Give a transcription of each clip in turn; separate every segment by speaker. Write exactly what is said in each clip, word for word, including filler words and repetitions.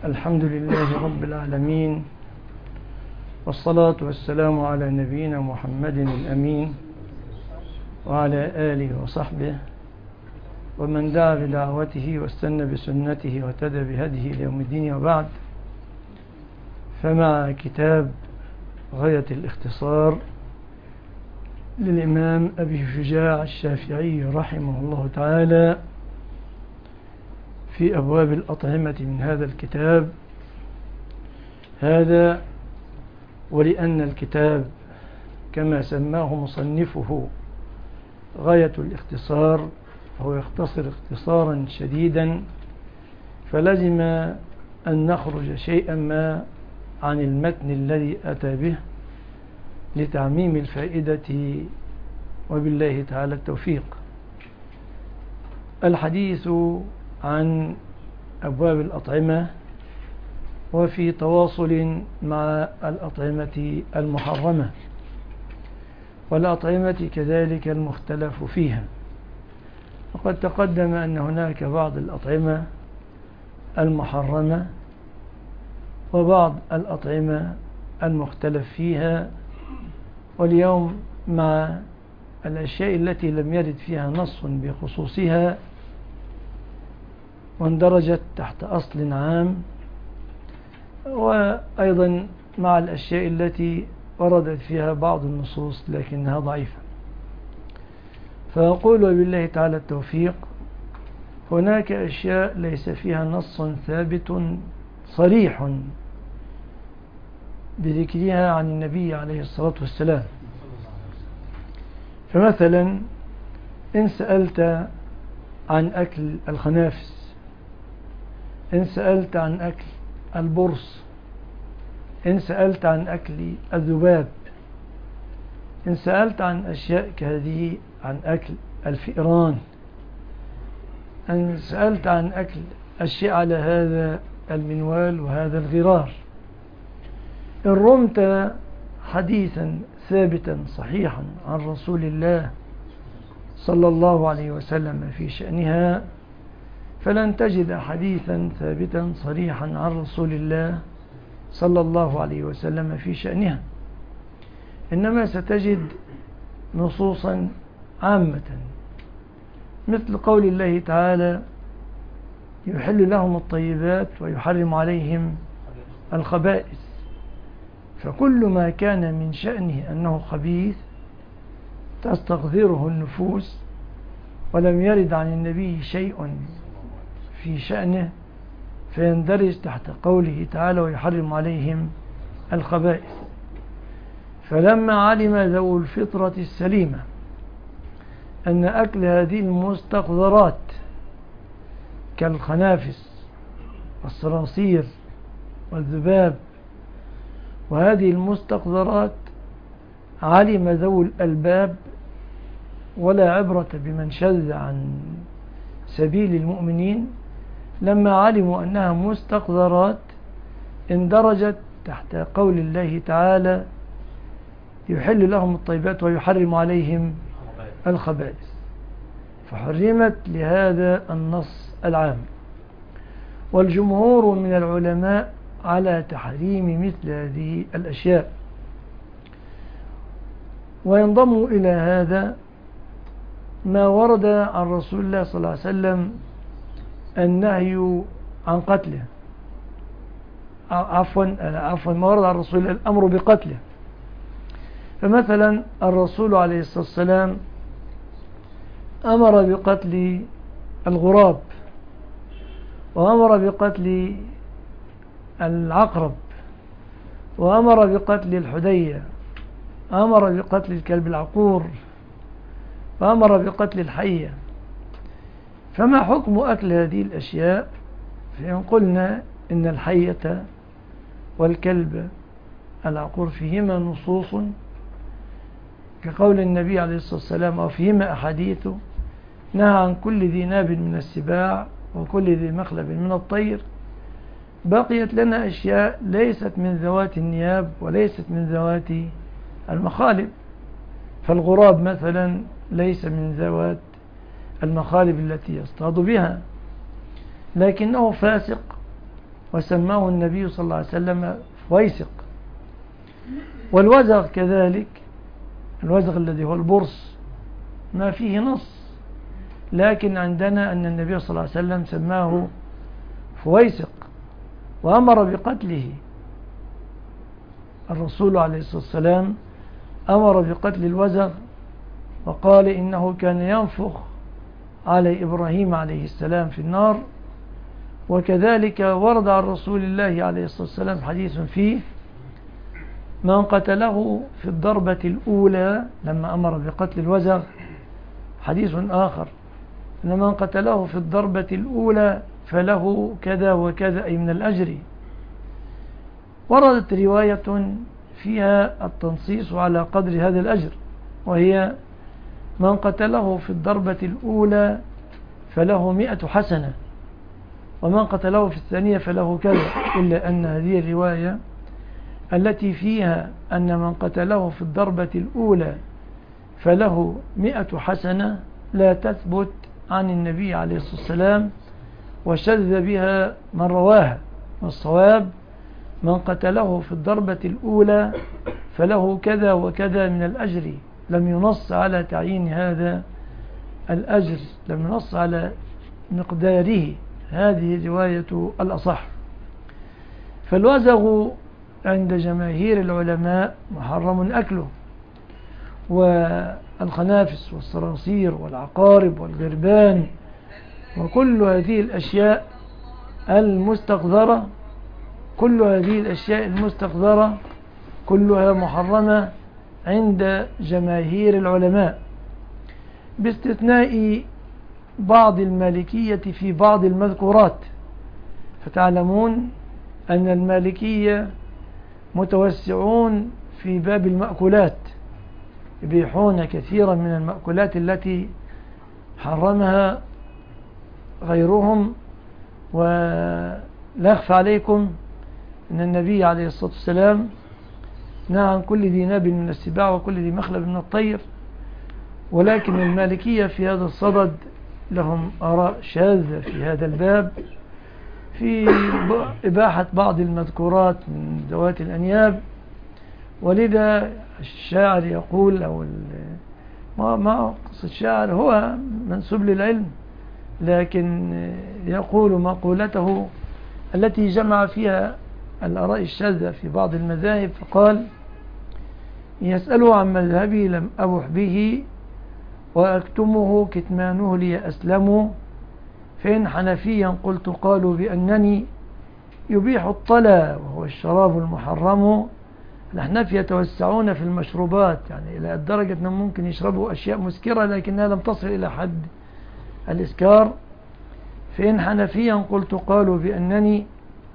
Speaker 1: الحمد لله رب العالمين، والصلاة والسلام على نبينا محمد الأمين وعلى آله وصحبه ومن دعا بدعوته واستنى بسنته واهتدى بهديه ليوم الدين. وبعد، فمع كتاب غاية الاختصار للإمام أبي شجاع الشافعي رحمه الله تعالى في أبواب الأطعمة من هذا الكتاب هذا. ولأن الكتاب كما سماه مصنفه غاية الاختصار، هو يختصر اختصارا شديدا، فلزم أن نخرج شيئا ما عن المتن الذي أتى به لتعميم الفائدة، وبالله تعالى التوفيق. الحديث عن أبواب الأطعمة وفي تواصل مع الأطعمة المحرمة والأطعمة كذلك المختلف فيها. وقد تقدم أن هناك بعض الأطعمة المحرمة وبعض الأطعمة المختلف فيها، واليوم مع الأشياء التي لم يرد فيها نص بخصوصها واندرجت تحت أصل عام، وأيضا مع الأشياء التي وردت فيها بعض النصوص لكنها ضعيفة. فأقول وبالله تعالى التوفيق، هناك أشياء ليس فيها نص ثابت صريح بذكرها عن النبي عليه الصلاة والسلام. فمثلا إن سألت عن أكل الخنافس، إن سألت عن أكل البرص، إن سألت عن أكل الذباب، إن سألت عن أشياء كهذه، عن أكل الفئران، إن سألت عن أكل أشياء على هذا المنوال وهذا الغرار، إن رمت حديثا ثابتا صحيحا عن رسول الله صلى الله عليه وسلم في شأنها، فلن تجد حديثا ثابتا صريحا عن رسول الله صلى الله عليه وسلم في شأنها، إنما ستجد نصوصا عامة، مثل قول الله تعالى: يحل لهم الطيبات ويحرم عليهم الخبائث. فكل ما كان من شأنه أنه خبيث تستقذره النفوس ولم يرد عن النبي شيء في شأنه فيندرج تحت قوله تعالى: ويحرم عليهم الخبائث. فلما علم ذو الفطرة السليمة أن أكل هذه المستقذرات كالخنافس والصراصير والذباب وهذه المستقذرات علم ذو الألباب، ولا عبرة بمن شذ عن سبيل المؤمنين، لما علموا أنها مستقذرات اندرجت تحت قول الله تعالى: يحل لهم الطيبات ويحرم عليهم الخبائث، فحرمت لهذا النص العام. والجمهور من العلماء على تحريم مثل هذه الأشياء. وينضم إلى هذا ما ورد عن رسول الله صلى الله عليه وسلم النهي عن قتله، عفوا عفوا ما ورد عن رسول الله الأمر بقتله. فمثلا الرسول عليه الصلاة والسلام أمر بقتل الغراب، وأمر بقتل العقرب، وأمر بقتل الحدية، أمر بقتل الكلب العقور، وأمر بقتل الحية. فما حكم أكل هذه الأشياء؟ فإن قلنا إن الحية والكلب العقور فيهما نصوص كقول النبي عليه الصلاة والسلام: وفيهما أحاديث نهى عن كل ذي ناب من السباع وكل ذي مخلب من الطير. بقيت لنا أشياء ليست من ذوات النياب وليست من ذوات المخالب. فالغراب مثلا ليس من ذوات المخالب التي يصطاد بها، لكنه فاسق وسماه النبي صلى الله عليه وسلم فويسق. والوزغ كذلك، الوزغ الذي هو البرص ما فيه نص، لكن عندنا أن النبي صلى الله عليه وسلم سماه فويسق وأمر بقتله. الرسول عليه الصلاة والسلام أمر بقتل الوزغ وقال إنه كان ينفخ على إبراهيم عليه السلام في النار. وكذلك ورد عن رسول الله عليه الصلاة والسلام حديث فيه من قتله في الضربة الأولى لما أمر بقتل الوزغ، حديث آخر أن من قتله في الضربة الأولى فله كذا وكذا أي من الأجر. وردت رواية فيها التنصيص على قدر هذا الأجر، وهي من قتله في الضربة الأولى فله مئة حسنة، ومن قتله في الثانية فله كذا. إلا أن هذه الرواية التي فيها أن من قتله في الضربة الأولى فله مئة حسنة لا تثبت عن النبي عليه الصلاة والسلام، وشذ بها من رواها. والصواب من قتله في الضربة الأولى فله كذا وكذا من الأجر، لم ينص على تعيين هذا الأجر، لم ينص على مقداره. هذه رواية الأصح. فالوزغ عند جماهير العلماء محرم أكله، والخنافس والصراصير والعقارب والغربان وكل هذه الأشياء المستقذرة، كل هذه الأشياء المستقذرة كلها محرمة عند جماهير العلماء، باستثناء بعض المالكية في بعض المذكورات. فتعلمون أن المالكية متوسعون في باب المأكولات، يبيحون كثيرا من المأكولات التي حرمها غيرهم. ولا يخفى عليكم أن النبي عليه الصلاة والسلام نهى عن كل ذي ناب من السباع وكل ذي مخلب من الطير، ولكن المالكية في هذا الصدد لهم آراء شاذة في هذا الباب، في إباحة بعض المذكورات من ذوات الأنياب. ولذا الشاعر يقول، أو ما ما قصة الشاعر هو منسوب للعلم، لكن يقول مقولته التي جمع فيها الآراء الشاذة في بعض المذاهب، فقال: يسأله عن مذهبي لم أبح به وأكتمه كتمانه لي أسلم، فإن حنفيا قلت قالوا بأنني يبيح الطلا وهو الشراب المحرم. الأحناف يتوسعون في المشروبات، يعني إلى الدرجة أنهم ممكن يشربوا أشياء مسكرة لكنها لم تصل إلى حد الإسكار. فإن حنفيا قلت قالوا بأنني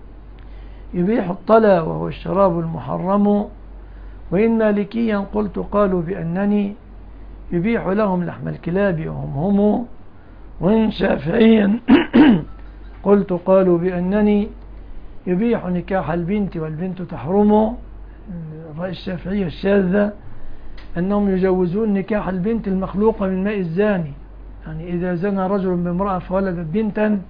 Speaker 1: يبيح الطلا وهو الشراب المحرم، وإن مالكيا قلت قالوا بأنني يبيح لهم لحم الكلاب وهم هم، وإن شافعيا قلت قالوا بأنني يبيح نكاح البنت والبنت تحرم. الرأي الشافعي الشاذة أنهم يجوزون نكاح البنت المخلوقة من ماء الزاني، يعني إذا زنى رجل بامرأة فولدت بنتا،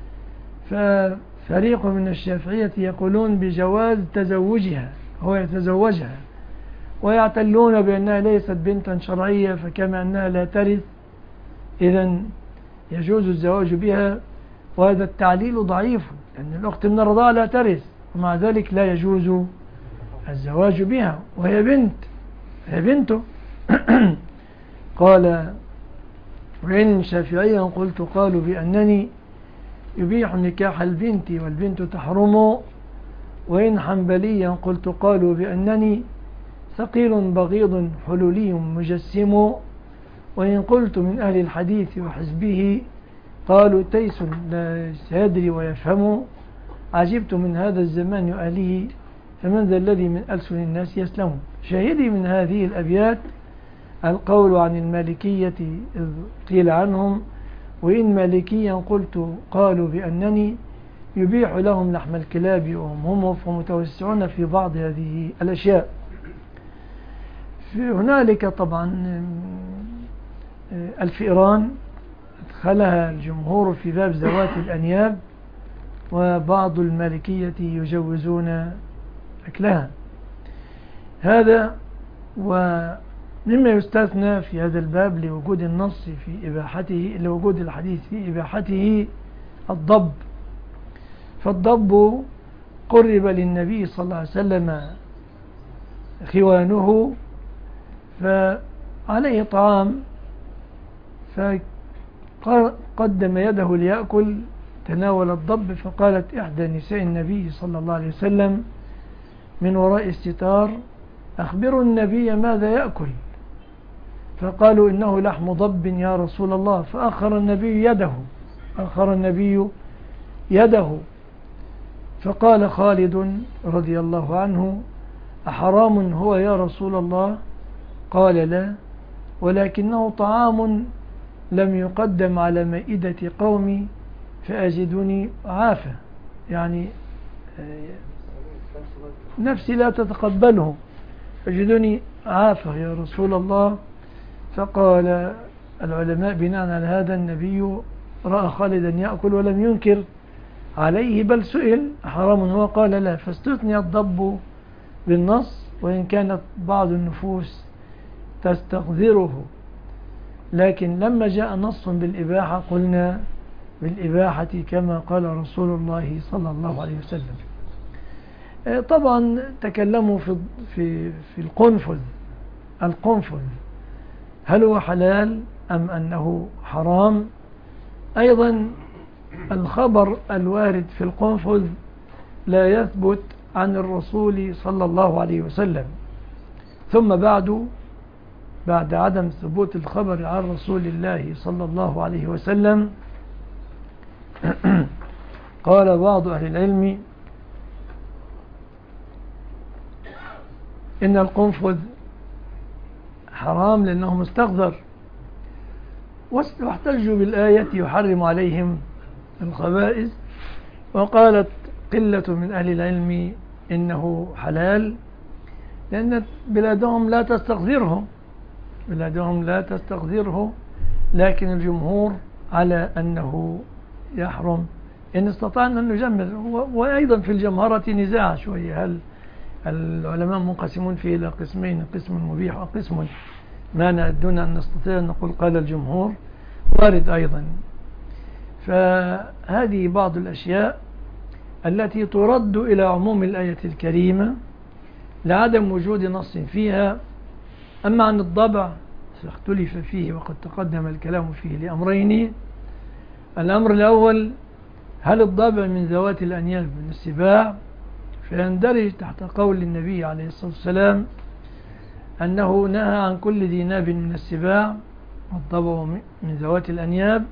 Speaker 1: ففريق من الشافعية يقولون بجواز تزوجها، هو يتزوجها، ويعتلون بأنها ليست بنتا شرعية، فكما أنها لا ترث إذن يجوز الزواج بها. وهذا التعليل ضعيف، لأن الأخت من الرضاعة لا ترث، ومع ذلك لا يجوز الزواج بها وهي بنت، هي بنته. قال: وإن شافعيا قلت قالوا بأنني يبيح نكاح البنت والبنت تحرم، وإن حنبليا قلت قالوا بأنني ثقيل بغيض حلولي مجسم، وإن قلت من أهل الحديث وحزبه قالوا تيس لا يدري ويفهم، عجبت من هذا الزمان وأهله فمن ذا الذي من ألسن الناس يسلم. شاهدي من هذه الأبيات القول عن المالكية إذ قيل عنهم: وإن مالكيا قلت قالوا بأنني يبيح لهم لحم الكلاب وهم هم، فمتوسعون في بعض هذه الأشياء. في هنالك طبعا الفئران أدخلها الجمهور في باب ذوات الأنياب، وبعض المالكية يجوزون أكلها. هذا ومما يستثنى في هذا الباب لوجود النص في إباحته، لوجود الحديث في إباحته الضب. فالضب قرب للنبي صلى الله عليه وسلم خوانه فعليه طعام، فقدم يده ليأكل، تناول الضب، فقالت إحدى نساء النبي صلى الله عليه وسلم من وراء الستار: أخبروا النبي ماذا يأكل؟ فقالوا: إنه لحم ضب يا رسول الله. فأخر النبي يده أخر النبي يده فقال خالد رضي الله عنه: أحرام هو يا رسول الله؟ قال: لا، ولكنه طعام لم يقدم على مائدة قومي فأجدني عافى، يعني نفسي لا تتقبله، أجدني عافى يا رسول الله. فقال العلماء بناء على هذا النبي رأى خالدا يأكل ولم ينكر عليه، بل سئل: حرام هو؟ قال: لا. فاستثني الضب بالنص، وإن كانت بعض النفوس تستقذره، لكن لما جاء نص بالإباحة قلنا بالإباحة كما قال رسول الله صلى الله عليه وسلم. طبعا تكلموا في في في القنفذ القنفذ هل هو حلال أم أنه حرام؟ أيضا الخبر الوارد في القنفذ لا يثبت عن الرسول صلى الله عليه وسلم. ثم بعد بعد عدم ثبوت الخبر عن رسول الله صلى الله عليه وسلم قال بعض أهل العلم إن القنفذ حرام لأنه مستقذر، واحتجوا بالآية يحرم عليهم الخبائث، وقالت قلة من أهل العلم إنه حلال لأن بلادهم لا تستقذره بلادهم لا تستقذره لكن الجمهور على أنه يحرم إن استطعنا أن نجمل. وأيضا في الجمهرة نزاع شوية، هل العلماء منقسمون فيه إلى قسمين: قسم مبيح وقسم مانع، دون أن نستطيع أن نقول قال الجمهور، وارد أيضا. فهذه بعض الأشياء التي ترد إلى عموم الآية الكريمة لعدم وجود نص فيها. أما عن الضبع فاختلف فيه وقد تقدم الكلام فيه لأمرين: الأمر الأول: هل الضبع من ذوات الأنياب من السباع؟ فيندرج تحت قول النبي عليه الصلاة والسلام أنه نهى عن كل ذي ناب من السباع، والضبع من ذوات الأنياب.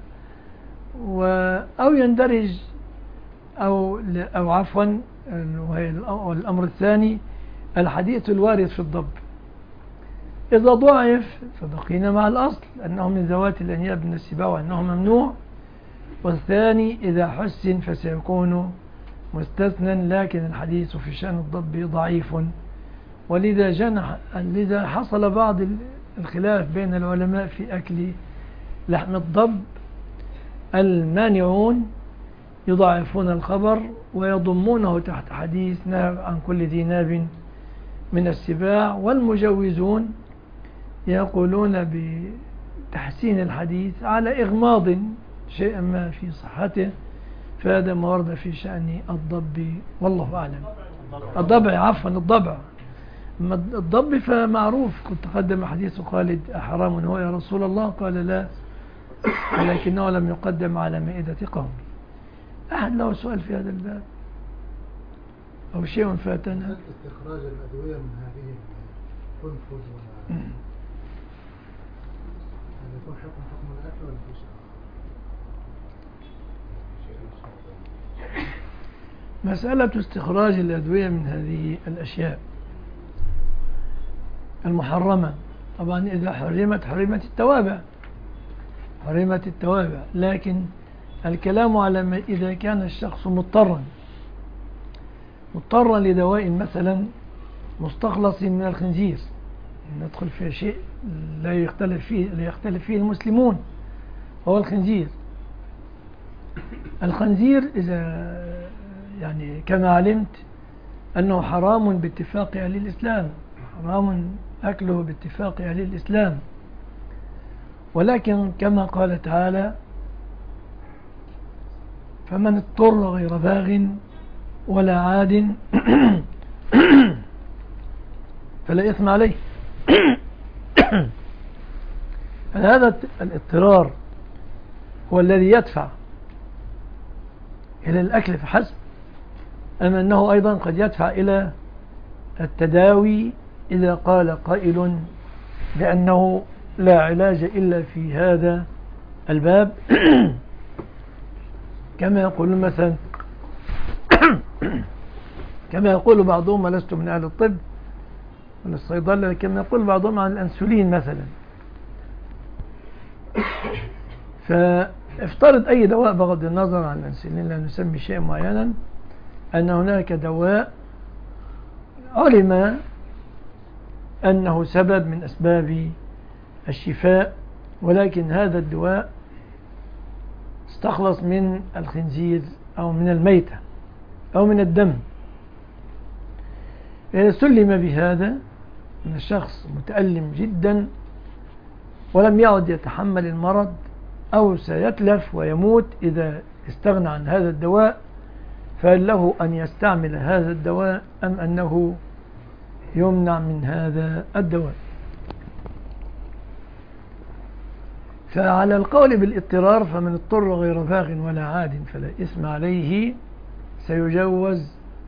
Speaker 1: أو يندرج أو, أو عفوا الأمر الثاني: الحديث الوارد في الضب إذا ضعف فبقينا مع الأصل أنه من ذوات الأنياب من السباع وأنه ممنوع، والثاني إذا حسن فسيكون مستثنى، لكن الحديث في شأن الضب ضعيف. ولذا جنح لذا حصل بعض الخلاف بين العلماء في أكل لحم الضب. المانعون يضعفون الخبر ويضمونه تحت حديث نهى عن كل ذي ناب من السباع، والمجوزون يقولون بتحسين الحديث على إغماض شيئا ما في صحته، فهذا ما ورد في شأن الضب والله أعلم. الضبع عفوا الضبع الضب فمعروف، قد تقدم حديث خالد: أحرام هو يا رسول الله؟ قال: لا، ولكنه لم يقدم على مائدة قوم. أحد له سؤال في هذا الباب أو شيء فاتنا؟
Speaker 2: استخراج الأدوية من هذه القنفذ ولا هل يكون حكم حكم الأكل ولا في
Speaker 1: مسألة استخراج الأدوية من هذه الأشياء المحرمة؟ طبعا إذا حرمت حرمت التوابع حرمت التوابع لكن الكلام على ما إذا كان الشخص مضطرا مضطرا لدواء مثلا مستخلص من الخنزير، ندخل في شيء لا يختلف فيه لا يختلف فيه المسلمون، هو الخنزير. الخنزير إذا يعني كما علمت أنه حرام باتفاق أهل الإسلام، حرام أكله باتفاق أهل الإسلام. ولكن كما قال تعالى فمن اضطر غير باغ ولا عاد فلا إثم عليه. هذا الاضطرار هو الذي يدفع إلى الأكل فحسب، أم أنه أيضا قد يدفع إلى التداوي إذا قال قائل بأنه لا علاج إلا في هذا الباب كما يقول مثلا كما يقول بعضهم لست من أهل الطب من الصيدلة، كما يقول بعضهم عن الأنسولين مثلا. فافترض أي دواء بغض النظر عن الأنسولين لا نسمي شيء معينا أن هناك دواء علم أنه سبب من أسباب الشفاء، ولكن هذا الدواء استخلص من الخنزير أو من الميتة أو من الدم. إذا سلم بهذا من الشخص متألم جدا ولم يعد يتحمل المرض أو سيتلف ويموت إذا استغنى عن هذا الدواء، فهل له أن يستعمل هذا الدواء أم أنه يمنع من هذا الدواء؟ فعلى القول بالاضطرار فمن اضطر غير باغ ولا عاد فلا إثم عليه سيجوز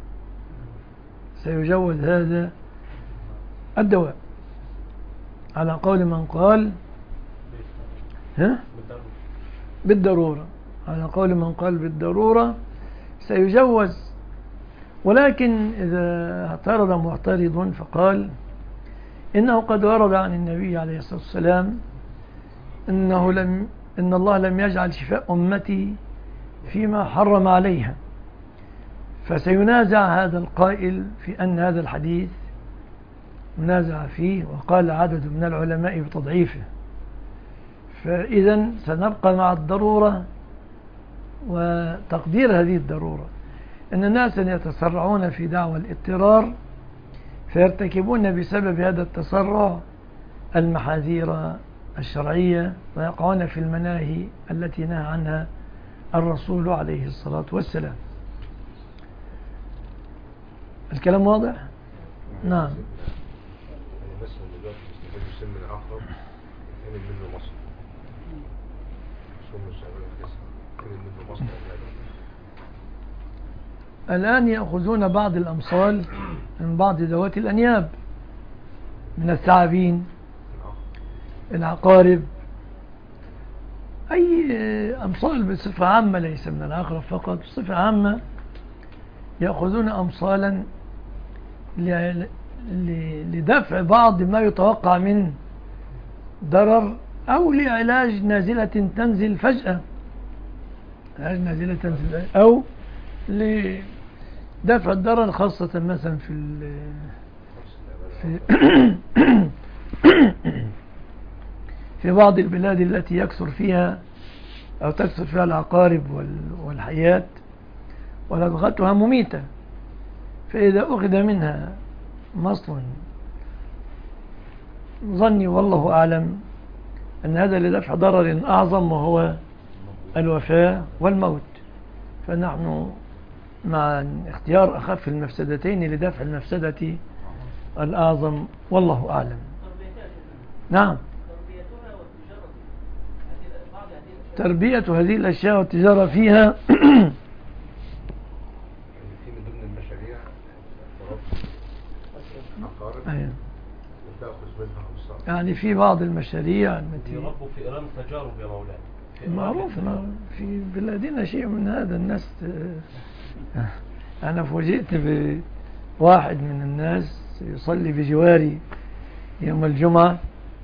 Speaker 1: سيجوز هذا الدواء، على قول من قال ها؟ بالضرورة، على قول من قال بالضرورة سيجوز. ولكن إذا اعترض معترض فقال إنه قد ورد عن النبي عليه الصلاة والسلام إنه لم إن الله لم يجعل شفاء أمتي فيما حرم عليها، فسينازع هذا القائل في أن هذا الحديث منازع فيه، وقال عدد من العلماء بتضعيفه. فإذا سنبقى مع الضرورة وتقدير هذه الضرورة، أن الناس يتسرعون في دعوى الاضطرار فيرتكبون بسبب هذا التسرع المحاذير الشرعية ويقعون في المناهي التي نهى عنها الرسول عليه الصلاة والسلام. الكلام واضح؟ نعم.
Speaker 3: مثلا دلوقتي بيستخدموا السم العقرب يعمل منه مصل، سم الشعبان الكسر يعمل منه مصل.
Speaker 1: الآن يأخذون بعض الأمصال من بعض ذوات الأنياب من الثعابين، العقارب، أي أمصال بصفة عامة ليس من العقرب فقط، بصفة عامة يأخذون أمصالا لدفع بعض ما يتوقع من ضرر أو لعلاج نازلة تنزل فجأة، علاج نازلة تنزل أو لدفع الضرر، خاصة مثلا في في في بعض البلاد التي يكثر فيها أو تكثر فيها العقارب والحيات ولدغتها مميتة، فإذا أخذ منها مصل ظني والله أعلم أن هذا لدفع ضرر أعظم وهو الوفاة والموت، فنحن مع اختيار أخف المفسدتين لدفع المفسدة الأعظم والله أعلم. نعم، تربية هذه الأشياء والتجارة فيها
Speaker 3: في من ضمن المشاريع عقارب وتأخذ منها أمصار، يعني
Speaker 1: في بعض المشاريع التي
Speaker 4: يربوا في إيران تجارب يا مولانا،
Speaker 1: معروف في بلادنا شيء من هذا. الناس أنا فوجئت بواحد من الناس يصلي بجواري يوم الجمعة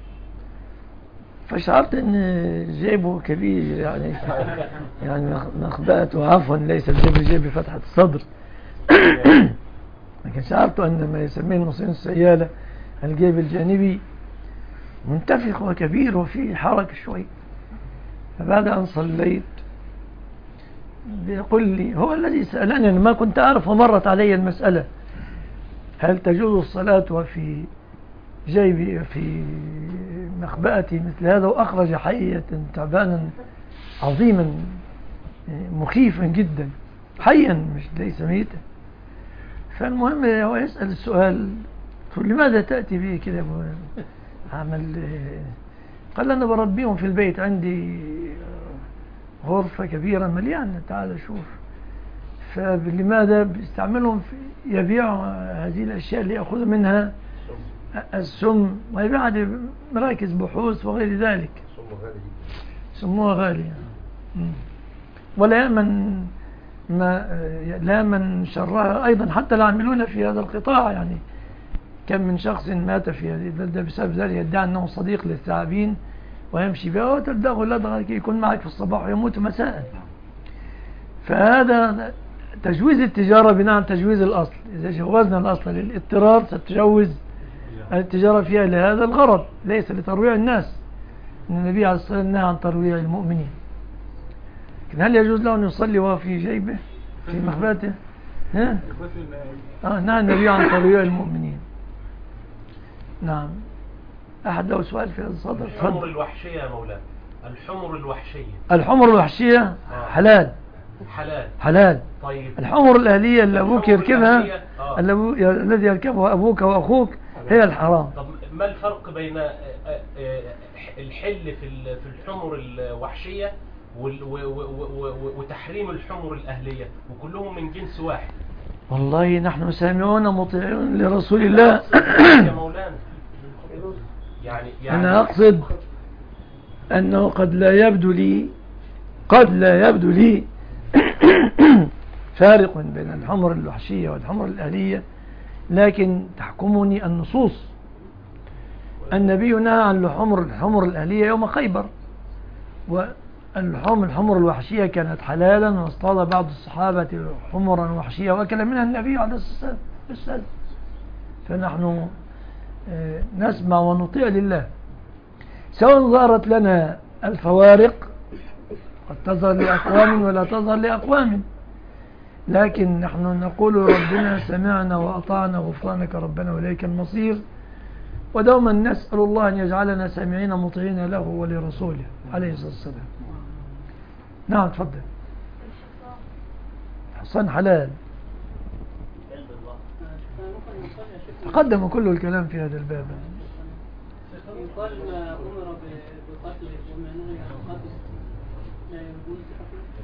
Speaker 1: فشعرت ان جيبه كبير، يعني يعني مخبأته عفوا ليس الجيب جيب فتحة الصدر لكن شعرت ان ما يسميه المصريين السيالة الجيب الجانبي منتفخ وكبير وفيه حركة شوي. فبعد ان صليت بيقول لي هو الذي سألني، أنا ما كنت أعرف ومرت علي المسألة، هل تجوز الصلاة وفي جيبي في مخبأتي مثل هذا، وأخرج حية تعبانا عظيما مخيفا جدا حيا مش ليس ميتا. فالمهم هو يسأل السؤال، قلت لماذا تأتي به كده عمل؟ قال أنا بربيهم في البيت، عندي غرفة كبيرة مليانة، تعال شوف. فلماذا بيستعملهم في يبيعوا هذه الأشياء اللي يأخذ منها السم، ويبيع مراكز بحوث وغير ذلك. سموها غالية، ولا يأمن ما لا يأمن شرها أيضا حتى العاملون في هذا القطاع. يعني كم من شخص مات في هذه البلدة بسبب ذلك، يدعي أنه صديق للثعابين ويمشي بها وتلدغه لدغة يكون معك في الصباح ويموت مساء. فهذا تجويز التجارة بناء على تجويز الأصل. إذا جوزنا الأصل للاضطرار ستجوز التجارة فيها لهذا الغرض، ليس لترويع الناس. النبي عليه الصلاة والسلام نهى عن ترويع المؤمنين. لكن هل يجوز له أن يصلي وهو في جيبه في مخباته؟ ها؟ آه نهى النبي عن ترويع المؤمنين. نعم. أحد له سؤال في هذا الصدر؟
Speaker 4: الحمر الوحشية يا مولانا، الحمر الوحشية.
Speaker 1: الحمر الوحشية حلال
Speaker 4: حلال
Speaker 1: حلال.
Speaker 4: طيب
Speaker 1: الحمر الأهلية اللي أبوك يركبها، الذي يركبها أبوك وأخوك هي الحرام.
Speaker 4: طب ما الفرق بين الحل في في الحمر الوحشية وتحريم الحمر الأهلية، وكلهم من جنس واحد؟
Speaker 1: والله نحن سامعون مطيعون لرسول الله.
Speaker 4: يا مولانا يعني, يعني
Speaker 1: أنا أقصد أنه قد لا يبدو لي قد لا يبدو لي فارق بين الحمر الوحشية والحمر الأهلية، لكن تحكمني النصوص. النبي نهى عن الحمر الحمر الأهلية يوم خيبر، والحمر الحمر الوحشية كانت حلالا، واصطاد بعض الصحابة حمرا وحشية وأكل منها النبي عليه الصلاة والسلام. فنحن نسمع ونطيع لله، سواء ظهرت لنا الفوارق قد تظهر لأقوام ولا تظهر لأقوام، لكن نحن نقول ربنا سمعنا وأطعنا غفرانك ربنا وإليك المصير. ودوما نسأل الله أن يجعلنا سامعين مطيعين له ولرسوله عليه الصلاة والسلام. نعم تفضل. حصان حلال، تقدم كل الكلام في هذا الباب.
Speaker 5: يقال ما أمر بقتله وما نهي عن قتله لا يجوز قتله.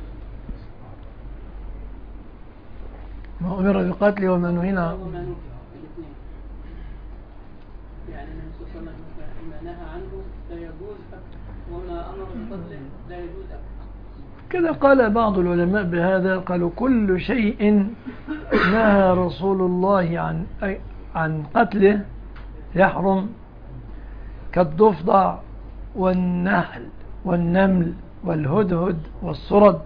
Speaker 1: ما أمر بقتله وما نهينا
Speaker 5: الاثنين، يعني النبي صلى الله عليه وسلم ما نهى عنه لا يجوز قتله، وما أمر بقتله لا يجوز قتله.
Speaker 1: كذا قال بعض العلماء بهذا، قالوا كل شيء نهى رسول الله عن عن قتله يحرم، كالضفدع والنحل والنمل والهدهد والصرد.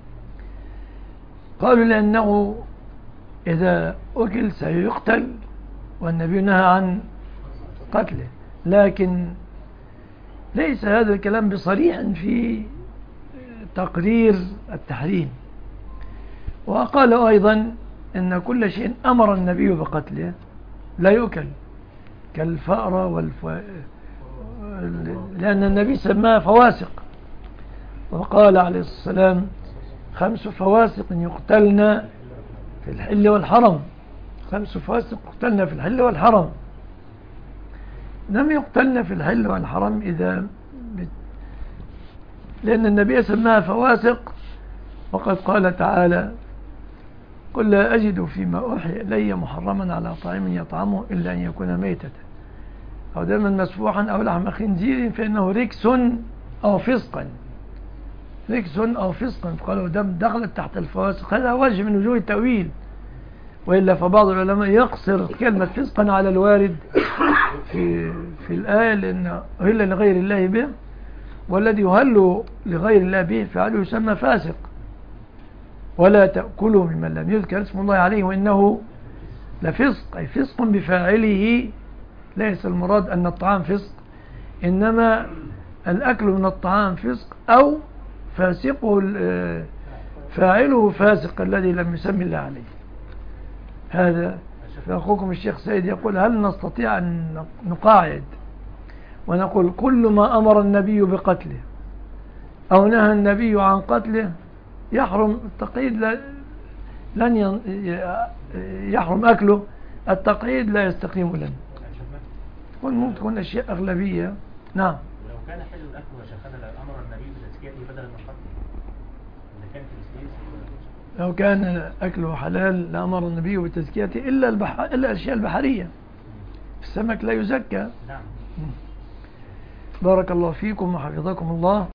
Speaker 1: قالوا لأنه إذا أكل سيقتل، والنبي نهى عن قتله. لكن ليس هذا الكلام بصريح في تقرير التحريم. وقال أيضا إن كل شيء أمر النبي بقتله لا يؤكل، كالفأر والف... لأن النبي سماها فواسق، وقال عليه السلام خمس فواسق يقتلن في الحل والحرم. خمس فواسق يقتلن في الحل والحرم. لم يقتلن في الحل والحرم إذا بت... لأن النبي سماها فواسق، وقد قال تعالى قل لا أجد فيما أوحي إلي محرما على طعام يطعمه إلا أن يكون ميتة أو دما مسفوحا أو لحم خنزير فإنه ركس أو فسقا. ركس أو فسقا، قالوا دم دخلت تحت الفواسق. هذا وجه من وجوه التأويل، وإلا فبعض العلماء يقصر كلمة فسقا على الوارد في, في الآية، لأن أهل لغير الله به، والذي يهل لغير الله به فعله يسمى فاسق. ولا تأكلوا ممن لم يذكر اسم الله عليه وإنه لفسق، أي فسق بفاعله. ليس المراد أن الطعام فسق، إنما الأكل من الطعام فسق، أو فاسقه فاعله فاسق الذي لم يسمي الله عليه. هذا فأخوكم الشيخ سيد يقول هل نستطيع أن نقاعد ونقول كل ما أمر النبي بقتله أو نهى النبي عن قتله يحرم التقييد، لا لن يحرم أكله، التقييد لا يستقيم لنا. ممكن تكون أشياء أغلبية. نعم.
Speaker 6: ولو كان حل الأكل وشيخنا لأمر النبي بتزكيته بدلا من قتله إذا كان في السيس.
Speaker 1: لو كان أكله حلال لأمر النبي بتزكيته إلا البح... إلا الأشياء البحرية. السمك لا يزكى.
Speaker 6: نعم.
Speaker 1: بارك الله فيكم وحفظكم الله.